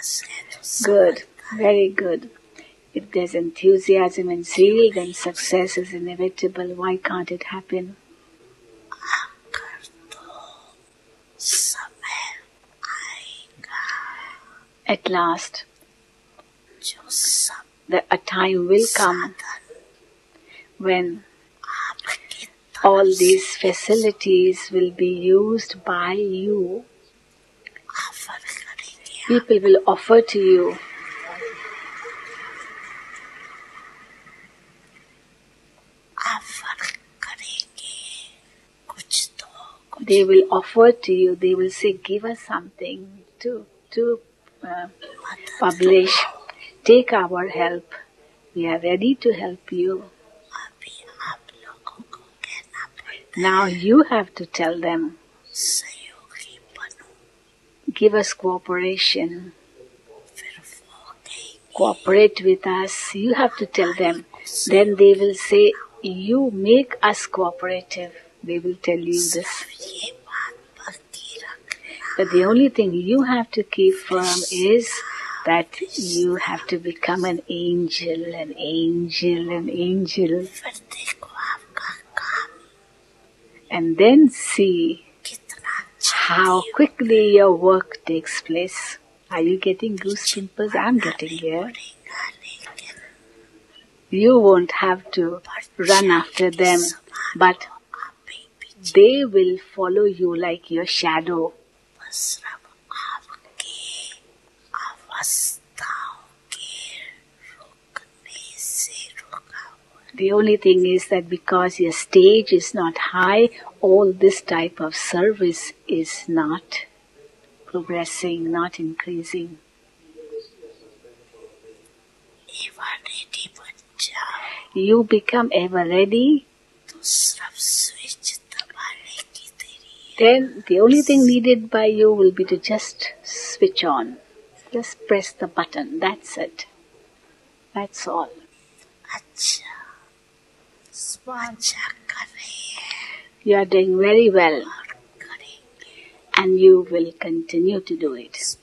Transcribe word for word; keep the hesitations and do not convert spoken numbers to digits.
Good, very good. If there's enthusiasm and zeal, then success is inevitable. Why can't it happen? At last, the, a time will come when all these facilities will be used by you. People will offer to you they will offer to you, they will say, give us something to, to uh, publish. Take our help. We are ready to help you. Now you have to tell them, give us cooperation. Cooperate with us. You have to tell them. Then they will say, you make us cooperative. They will tell you this. But the only thing you have to keep firm is that you have to become an angel, an angel, an angel. And then see how quickly your work takes place. Are you getting goose pimples? I'm getting here. You won't have to run after them, but they will follow you like your shadow. The only thing is that because your stage is not high, all this type of service is not progressing, not increasing. You become ever ready. Then the only thing needed by you will be to just switch on. Just press the button. That's it. That's all. You are doing very well. And you will continue to do it.